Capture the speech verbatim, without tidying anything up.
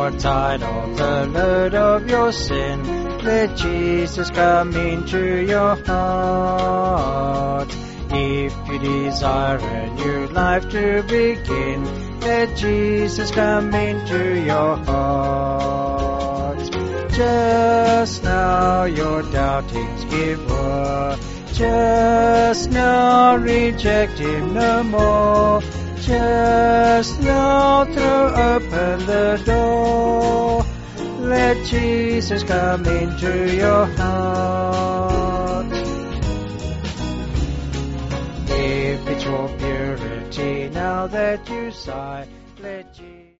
more title the load of your sin. Let Jesus come into your heart. If you desire a new life to begin, let Jesus come into your heart. Just now your doubtings give way. Just now reject him no more. Just now throw open the door. Let Jesus come into your heart. If it's for purity now that you sigh, let Jesus